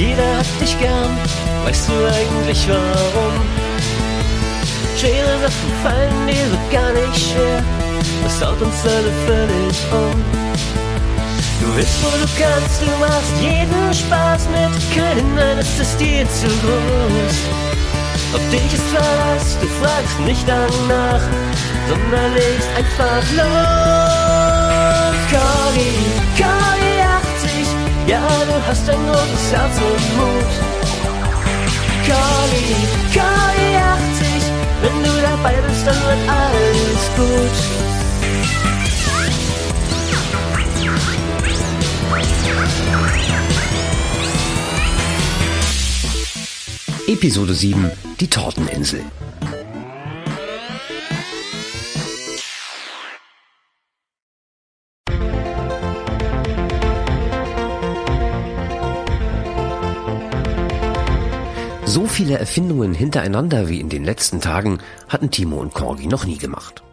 jeder hat dich gern, weißt du eigentlich warum? Schwere Sachen fallen dir so gar nicht schwer, das haut uns alle völlig um. Du willst, wo du kannst, du machst jeden Spaß mit, keinen, nein, es ist dir zu groß. Auf dich ist Verlass, du fragst nicht danach, sondern legst einfach los. Corgi, Corgi 80, ja, du hast ein großes Herz und Mut. Corgi, Corgi 80, wenn du dabei bist, dann wird alles gut. Episode 7: Die Torteninsel. So viele Erfindungen hintereinander wie in den letzten Tagen hatten Timo und Corgi noch nie gemacht.